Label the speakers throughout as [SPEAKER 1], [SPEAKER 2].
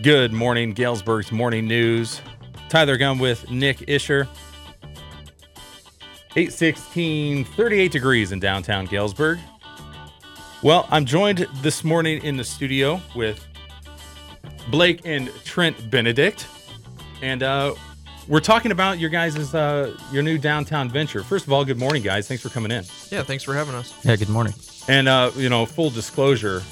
[SPEAKER 1] Good morning, Galesburg's Morning News. Tyler Gunn with Nick Isher. 8:16, 38 degrees in downtown Galesburg. Well, I'm joined this morning in the studio with Blake and Trent Benedict. And we're talking about your guys' your new downtown venture. First of all, good morning, guys. Thanks for coming in.
[SPEAKER 2] Yeah, thanks for having us.
[SPEAKER 3] Yeah, good morning.
[SPEAKER 1] And, full disclosure,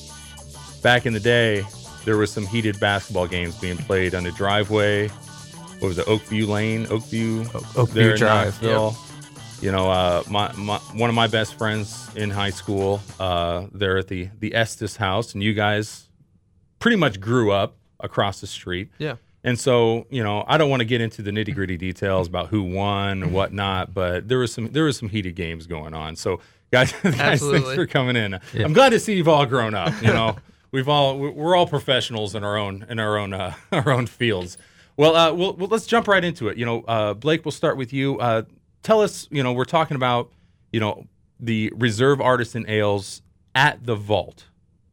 [SPEAKER 1] back in the day, there was some heated basketball games being played on the driveway. What was it, Oakview Lane?
[SPEAKER 3] Oakview Drive.
[SPEAKER 1] Knoxville. Yep. You know, one of my best friends in high school, they're at the Estes house, and you guys pretty much grew up across the street.
[SPEAKER 2] Yeah.
[SPEAKER 1] And so, I don't want to get into the nitty-gritty details about who won and whatnot, but there was some heated games going on. So, guys, thanks for coming in. Yeah. I'm glad to see you've all grown up. We're all professionals in our own fields. Well, let's jump right into it. Blake, we'll start with you. Tell us, we're talking about, the Reserve Artisan Ales at the Vault.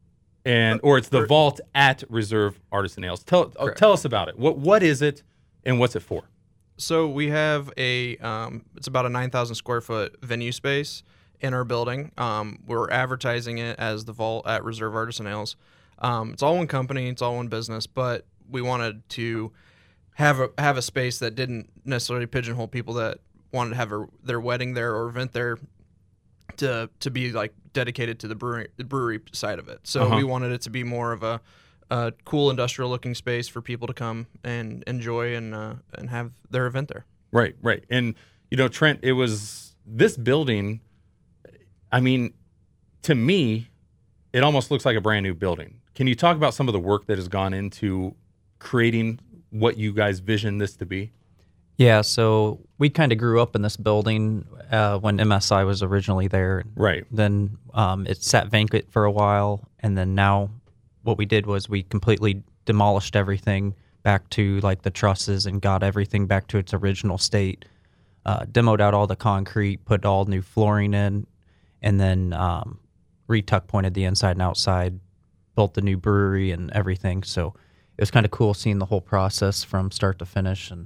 [SPEAKER 1] Or it's the Vault at Reserve Artisan Ales. Tell us about it. What is it, and what's it for?
[SPEAKER 2] So we have it's about a 9,000 square foot venue space in our building. We're advertising it as the Vault at Reserve Artisan Ales. It's all one company, it's all one business, but we wanted to have a space that didn't necessarily pigeonhole people that wanted to have their wedding there or event there to be like dedicated to the brewery side of it. So we wanted it to be more of a cool industrial looking space for people to come and enjoy and have their event there.
[SPEAKER 1] Right. And Trent, it was this building. I mean, to me, it almost looks like a brand new building. Can you talk about some of the work that has gone into creating what you guys vision this to be?
[SPEAKER 3] Yeah, so we kind of grew up in this building when MSI was originally there.
[SPEAKER 1] Right.
[SPEAKER 3] Then it sat vacant for a while, and then now what we did was we completely demolished everything back to like the trusses and got everything back to its original state. Demoed out all the concrete, put all new flooring in, and then re-tuck pointed the inside and outside, built the new brewery and everything. So it was kind of cool seeing the whole process from start to finish and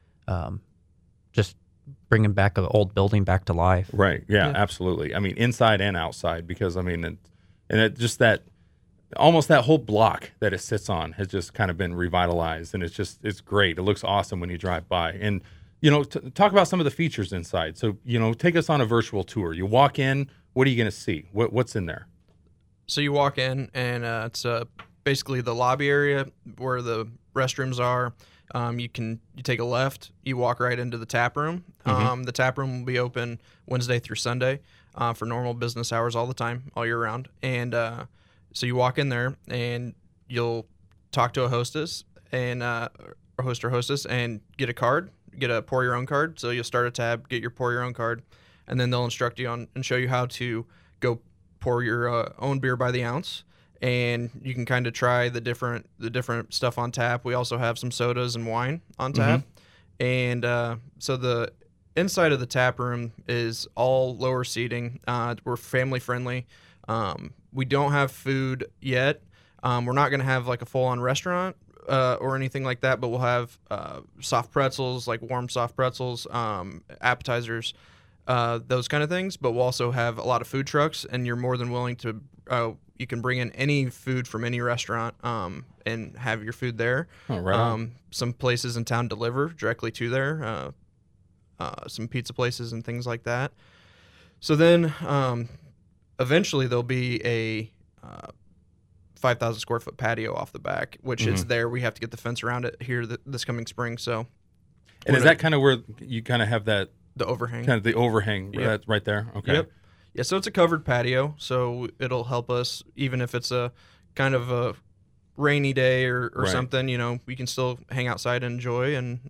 [SPEAKER 3] just bringing back an old building back to life.
[SPEAKER 1] Right. Yeah, absolutely. I mean, inside and outside, because just that almost that whole block that it sits on has just kind of been revitalized, and it's great. It looks awesome when you drive by. And talk about some of the features inside. So take us on a virtual tour. You walk in. What are you going to see? What's in there?
[SPEAKER 2] So you walk in, and it's basically the lobby area where the restrooms are. You take a left, you walk right into the tap room. The tap room will be open Wednesday through Sunday for normal business hours all the time, all year round. And so you walk in there, and you'll talk to a hostess and a host or hostess, and get a card, get a pour your own card. So you'll start a tab, get your pour your own card, and then they'll instruct you on and show you how to go pour your own beer by the ounce. And you can kind of try the different stuff on tap. We also have some sodas and wine on tap. And so the inside of the tap room is all lower seating. We're family friendly. We don't have food yet. We're not going to have like a full-on restaurant or anything like that, but we'll have soft pretzels, like warm soft pretzels, appetizers, those kind of things. But we'll also have a lot of food trucks, and you're more than willing to you can bring in any food from any restaurant and have your food there.
[SPEAKER 1] Oh, right.
[SPEAKER 2] Some places in town deliver directly to there, some pizza places and things like that. So then eventually there'll be a 5,000 square foot patio off the back, which is there. We have to get the fence around it here this coming spring. So,
[SPEAKER 1] and is that kind of where you kind of have that
[SPEAKER 2] the overhang?
[SPEAKER 1] Kind of the overhang right there. Okay.
[SPEAKER 2] Yep. Yeah, so it's a covered patio, so it'll help us even if it's a kind of a rainy day or right. something. We can still hang outside and enjoy and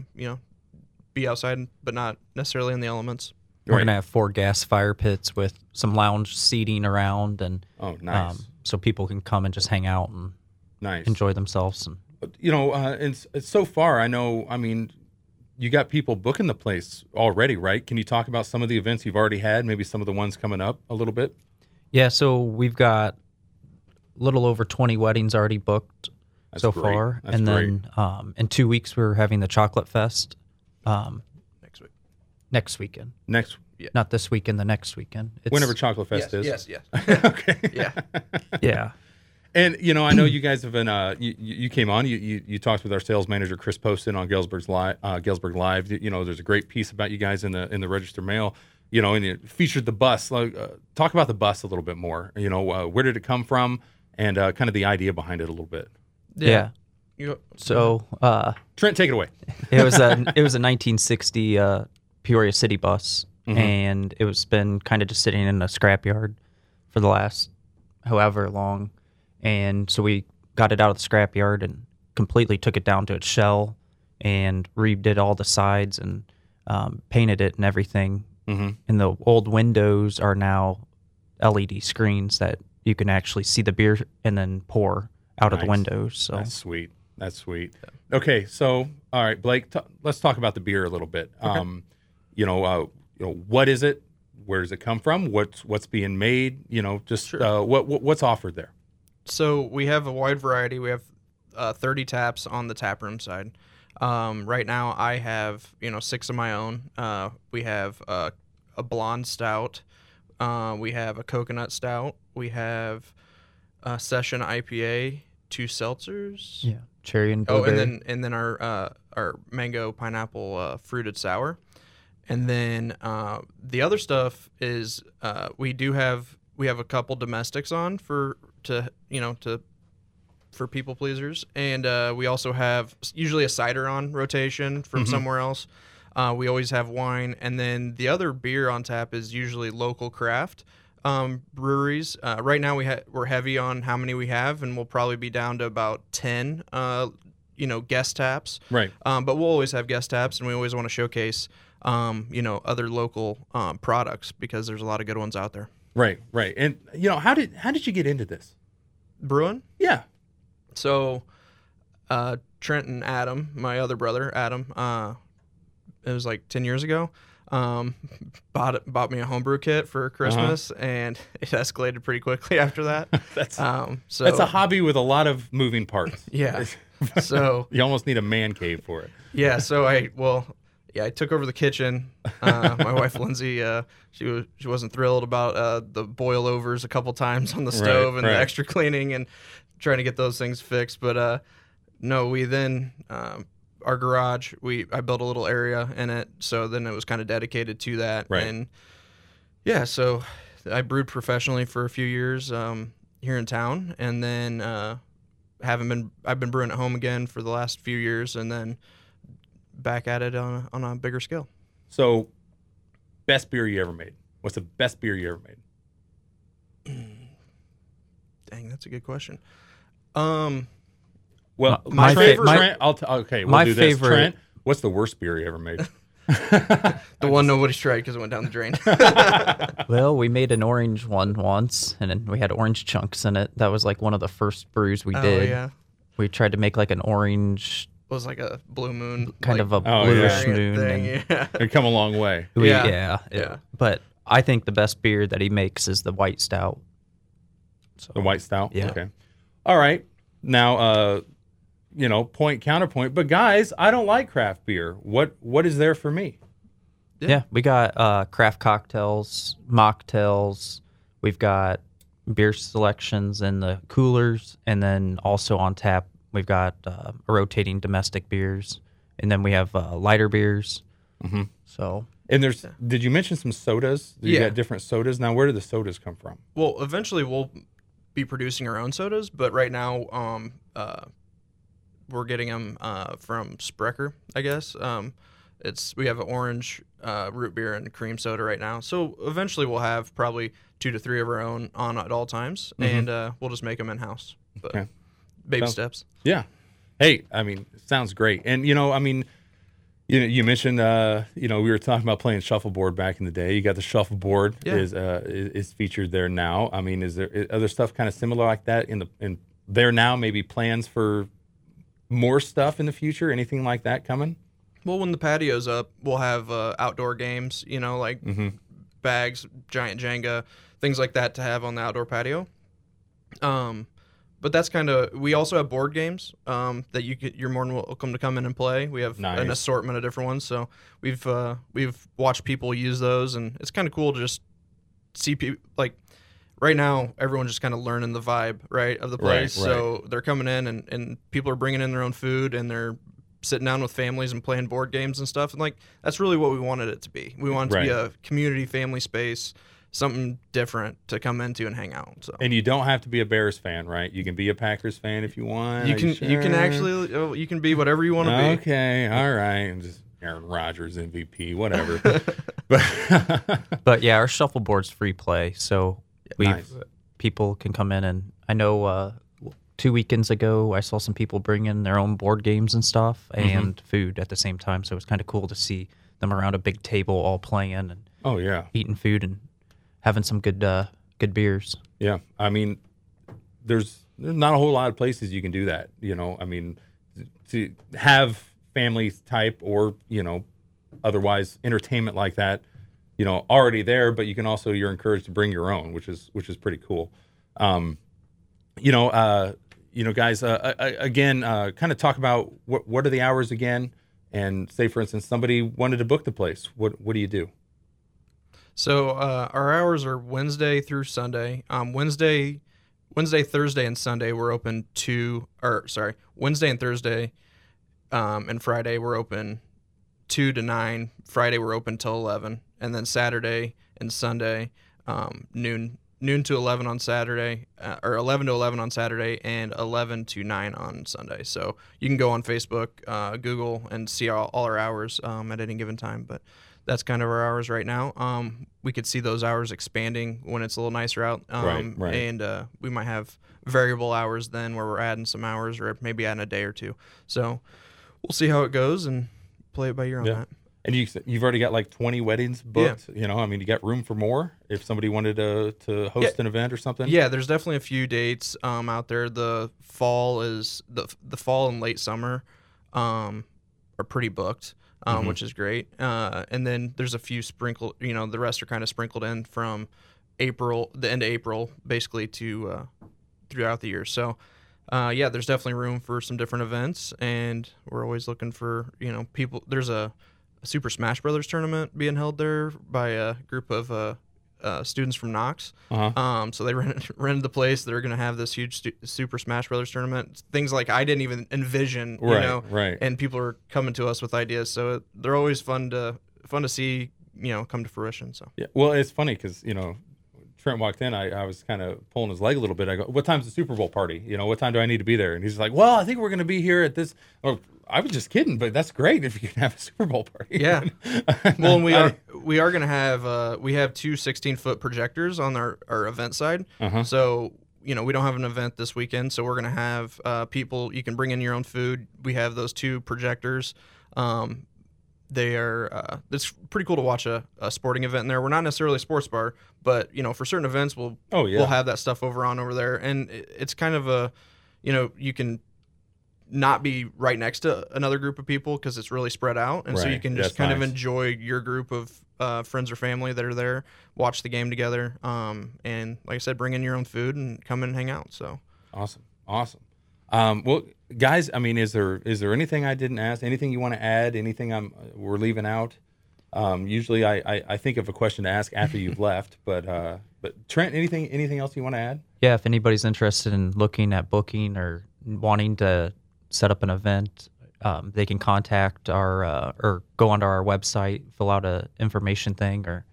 [SPEAKER 2] be outside, but not necessarily in the elements.
[SPEAKER 3] We're gonna have 4 gas fire pits with some lounge seating around, and
[SPEAKER 1] nice.
[SPEAKER 3] So people can come and just hang out and enjoy themselves. And
[SPEAKER 1] and so far, I know. I mean, you got people booking the place already, right? Can you talk about some of the events you've already had, maybe some of the ones coming up a little bit?
[SPEAKER 3] Yeah, so we've got a little over 20 weddings already booked. so far.
[SPEAKER 1] That's
[SPEAKER 3] and
[SPEAKER 1] great.
[SPEAKER 3] then in 2 weeks, we're having the Chocolate Fest.
[SPEAKER 2] Next week.
[SPEAKER 3] Next weekend.
[SPEAKER 2] Yeah.
[SPEAKER 3] Not this weekend, the next weekend.
[SPEAKER 1] Whenever Chocolate Fest is.
[SPEAKER 2] Yes.
[SPEAKER 1] Okay.
[SPEAKER 2] Yeah.
[SPEAKER 3] Yeah.
[SPEAKER 1] And I know you guys have been. You came on. You talked with our sales manager Chris Poston on Galesburg Live. There's a great piece about you guys in the Register Mail. And it featured the bus. Talk about the bus a little bit more. Where did it come from, and kind of the idea behind it a little bit.
[SPEAKER 3] Yeah. So
[SPEAKER 1] Trent, take it away.
[SPEAKER 3] it was a 1960 Peoria City bus, and it was been kind of just sitting in a scrapyard for the last however long. And so we got it out of the scrapyard and completely took it down to its shell and redid all the sides and painted it and everything. Mm-hmm. And the old windows are now LED screens that you can actually see the beer and then pour out of the windows. So
[SPEAKER 1] that's sweet. Okay, so all right, Blake, let's talk about the beer a little bit. Okay. What is it? Where does it come from? What's being made? Sure. What's offered there?
[SPEAKER 2] So we have a wide variety. We have 30 taps on the tap room side. Right now, I have 6 of my own. We have a blonde stout. We have a coconut stout. We have a session IPA, 2 seltzers.
[SPEAKER 3] Yeah, cherry and blueberry.
[SPEAKER 2] and then our mango pineapple fruited sour. And then the other stuff is we have a couple domestics on for people pleasers, and we also have usually a cider on rotation from somewhere else. We always have wine, and then the other beer on tap is usually local craft breweries. Right now we're heavy on how many we have, and we'll probably be down to about 10 guest taps.
[SPEAKER 1] Right.
[SPEAKER 2] But we'll always have guest taps, and we always want to showcase other local products because there's a lot of good ones out there.
[SPEAKER 1] Right. And how did you get into this?
[SPEAKER 2] Brewing?
[SPEAKER 1] Yeah.
[SPEAKER 2] So Trent and Adam, my other brother, Adam, it was like 10 years ago, bought me a homebrew kit for Christmas, and it escalated pretty quickly after that.
[SPEAKER 1] That's a hobby with a lot of moving parts.
[SPEAKER 2] Yeah. So
[SPEAKER 1] you almost need a man cave for it.
[SPEAKER 2] Yeah. So I took over the kitchen. My wife Lindsay, she wasn't thrilled about the boil overs a couple times on the stove and the extra cleaning and trying to get those things fixed. But no, we then our garage, I built a little area in it, so then it was kind of dedicated to that.
[SPEAKER 1] Right.
[SPEAKER 2] And yeah, so I brewed professionally for a few years here in town, and then I've been brewing at home again for the last few years, and then back at it on a bigger scale.
[SPEAKER 1] So, best beer you ever made? What's the best beer you ever made?
[SPEAKER 2] Dang, that's a good question.
[SPEAKER 1] Well,
[SPEAKER 2] my favorite.
[SPEAKER 1] Trent, we'll do this. Trent, what's the worst beer you ever made?
[SPEAKER 2] The one nobody's tried because it went down the drain.
[SPEAKER 3] Well, we made an orange one once, and then we had orange chunks in it. That was like one of the first brews we did.
[SPEAKER 2] Yeah.
[SPEAKER 3] We tried to make like an orange.
[SPEAKER 2] It was like a blue moon,
[SPEAKER 3] kind of a bluish moon.
[SPEAKER 2] Thing,
[SPEAKER 3] and
[SPEAKER 1] It'd come a long way.
[SPEAKER 2] Yeah.
[SPEAKER 3] But I think the best beer that he makes is the white stout.
[SPEAKER 1] So, the white stout?
[SPEAKER 3] Yeah.
[SPEAKER 1] Okay. All right. Now, point, counterpoint. But guys, I don't like craft beer. What is there for me?
[SPEAKER 3] Yeah, we got craft cocktails, mocktails. We've got beer selections in the coolers, and then also on tap, we've got rotating domestic beers, and then we have lighter beers.
[SPEAKER 1] Mm-hmm.
[SPEAKER 3] So,
[SPEAKER 1] and did you mention some sodas? You got different sodas. Now, where do the sodas come from?
[SPEAKER 2] Well, eventually we'll be producing our own sodas, but right now we're getting them from Sprecher, I guess. We have an orange root beer and cream soda right now. So eventually we'll have probably 2 to 3 of our own on at all times, and we'll just make them in-house. But
[SPEAKER 1] okay.
[SPEAKER 2] Baby steps.
[SPEAKER 1] Yeah. Hey, sounds great. And, you mentioned, we were talking about playing shuffleboard back in the day. You got the shuffleboard is featured there now. Is there other stuff kind of similar like that in there now? Maybe plans for more stuff in the future? Anything like that coming?
[SPEAKER 2] Well, when the patio's up, we'll have outdoor games, like bags, giant Jenga, things like that to have on the outdoor patio. But that's kind of, we also have board games that you're more than welcome to come in and play. We have an assortment of different ones. So we've watched people use those, and it's kind of cool to just see people, like right now, everyone's just kind of learning the vibe, right, of the place. Right. So they're coming in and people are bringing in their own food, and they're sitting down with families and playing board games and stuff. And like, that's really what we wanted it to be. We wanted it to be a community family space, something different to come into and hang out. So.
[SPEAKER 1] And you don't have to be a Bears fan, right? You can be a Packers fan if you want.
[SPEAKER 2] You can actually you can be whatever you want to be.
[SPEAKER 1] Okay, all right. I'm just Aaron Rodgers MVP, whatever.
[SPEAKER 3] But yeah, our shuffleboard's free play, so people can come in, and I know 2 weekends ago I saw some people bring in their own board games and stuff and food at the same time. So it was kind of cool to see them around a big table all playing and eating food and having some good beers.
[SPEAKER 1] Yeah, I mean, there's not a whole lot of places you can do that. You know, I mean, to have family type or otherwise entertainment like that, already there, but you can also, you're encouraged to bring your own, which is pretty cool. Guys, again, kind of talk about what are the hours again, and say for instance somebody wanted to book the place. What do you do?
[SPEAKER 2] So our hours are Wednesday through Sunday. Wednesday, Thursday, and Sunday we're open Wednesday and Thursday, and Friday we're open 2 to 9. Friday we're open till 11, and then Saturday and Sunday noon to 11 on Saturday, or 11 to 11 on Saturday, and 11 to 9 on Sunday. So you can go on Facebook, Google, and see all our hours at any given time. But that's kind of our hours right now. We could see those hours expanding when it's a little nicer out.
[SPEAKER 1] Right.
[SPEAKER 2] And we might have variable hours then where we're adding some hours, or maybe adding a day or two. So we'll see how it goes and play it by ear on that.
[SPEAKER 1] And you've already got like 20 weddings booked. Yeah. I mean, you got room for more if somebody wanted to host an event or something.
[SPEAKER 2] Yeah, there's definitely a few dates out there. The fall and late summer are pretty booked. Which is great. And then there's a few sprinkled, the rest are kind of sprinkled in from the end of April, basically to throughout the year. So, there's definitely room for some different events, and we're always looking for, people. There's a Super Smash Brothers tournament being held there by a group of students from Knox. So they rented the place. They're going to have this huge Super Smash Brothers tournament. Things like I didn't even envision,
[SPEAKER 1] Right.
[SPEAKER 2] And people are coming to us with ideas. So they're always fun to see, come to fruition. So
[SPEAKER 1] yeah, well, it's funny because Trent walked in. I was kind of pulling his leg a little bit. I go, "What time's the Super Bowl party? What time do I need to be there?" And he's like, "Well, I think we're going to be here at this." Oh, I was just kidding, but that's great if you can have a Super Bowl party.
[SPEAKER 2] Yeah. Well, and we are going to have we have 2 16-foot projectors on our event side. So, we don't have an event this weekend, so we're going to have people, you can bring in your own food. We have those 2 projectors. They are it's pretty cool to watch a sporting event in there. We're not necessarily a sports bar, but for certain events we'll have that stuff over there, and it's kind of you can not be right next to another group of people because it's really spread out, and so you can just of enjoy your group of friends or family that are there, watch the game together, and like I said, bring in your own food and come in and hang out. So
[SPEAKER 1] awesome. Well, guys, I mean, is there anything I didn't ask? Anything you want to add? Anything we're leaving out? Usually, I think of a question to ask after you've left, but Trent, anything else you want to add?
[SPEAKER 3] Yeah, if anybody's interested in looking at booking or wanting to set up an event, they can contact or go onto our website, fill out a information thing, or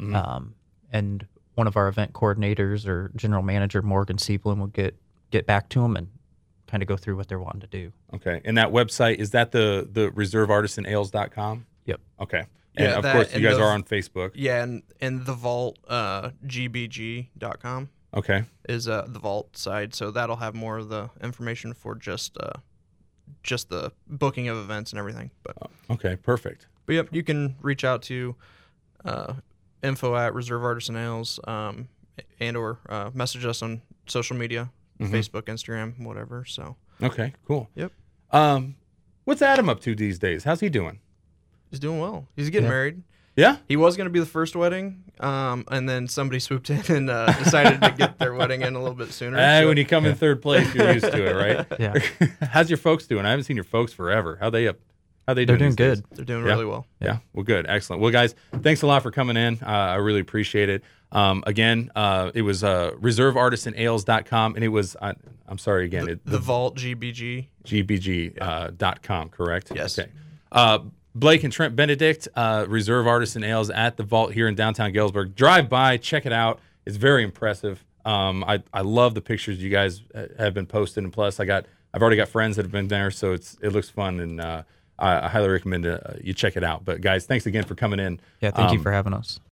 [SPEAKER 3] and one of our event coordinators or general manager Morgan Sieblin will get back to them and kind of go through what they're wanting to do.
[SPEAKER 1] Okay, and that website, is that the reserveartisanales.com?
[SPEAKER 3] Yep.
[SPEAKER 1] Okay. And of course, you guys are on Facebook.
[SPEAKER 2] Yeah, and the Vault, gbg.com.
[SPEAKER 1] Okay.
[SPEAKER 2] Is the Vault side, so that'll have more of the information for just the booking of events and everything. But
[SPEAKER 1] okay, perfect.
[SPEAKER 2] But yep, you can reach out to info at Reserve Artisan Ales, and or message us on social media, Facebook, Instagram, whatever. So
[SPEAKER 1] okay, cool.
[SPEAKER 2] Yep.
[SPEAKER 1] What's Adam up to these days? How's he doing?
[SPEAKER 2] He's doing well. He's getting married.
[SPEAKER 1] Yeah.
[SPEAKER 2] He was going to be the first wedding, and then somebody swooped in and decided to get their wedding in a little bit sooner.
[SPEAKER 1] Hey, when you come in third place, you're used to it, right?
[SPEAKER 3] Yeah.
[SPEAKER 1] How's your folks doing? I haven't seen your folks forever. How they
[SPEAKER 3] They're
[SPEAKER 1] doing?
[SPEAKER 3] doing
[SPEAKER 1] these
[SPEAKER 3] good.
[SPEAKER 1] days?
[SPEAKER 2] They're doing really well.
[SPEAKER 1] Yeah. Well, good. Excellent. Well, guys, thanks a lot for coming in. I really appreciate it. Again, it was reserveartisanales.com, and it was, I'm sorry again.
[SPEAKER 2] The Vault GBG.
[SPEAKER 1] GBG.com, correct?
[SPEAKER 2] Yes.
[SPEAKER 1] Okay. Blake and Trent Benedict, Reserve Artisan Ales at the Vault here in downtown Galesburg. Drive by, check it out. It's very impressive. I love the pictures you guys have been posting, and plus I've already got friends that have been there, so it looks fun, and I highly recommend you check it out. But guys, thanks again for coming in.
[SPEAKER 3] Yeah, thank you for having us.